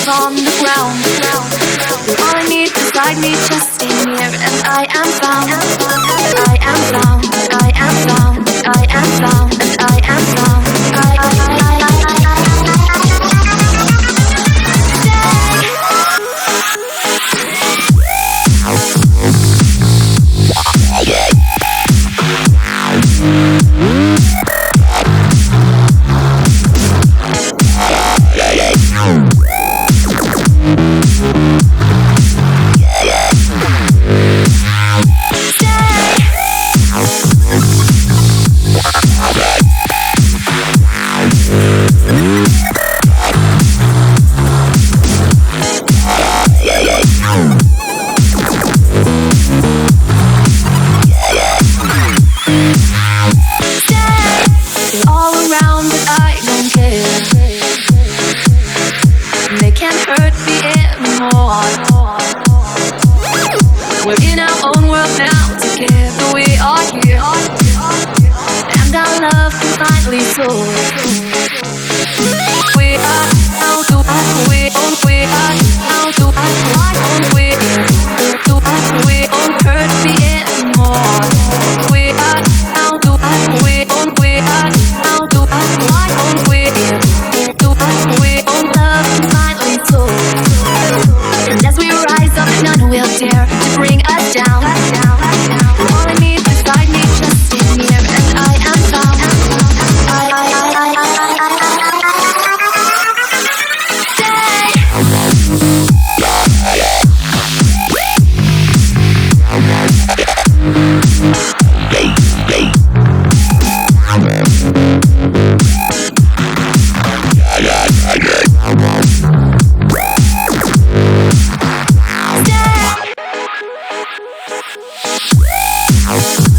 on the ground. All I need beside me, just stay near, and I am found. I am found. I am found. I am found. And I am found. We're in our own world now, together we are here, and our love can finally soar. We are how do we are how do we won't hurt me anymore. We are how do we are how do we won't love can finally soar. And as we rise up, none will dare to bring us down. All I need beside me, just stay near, and I am found. Stay.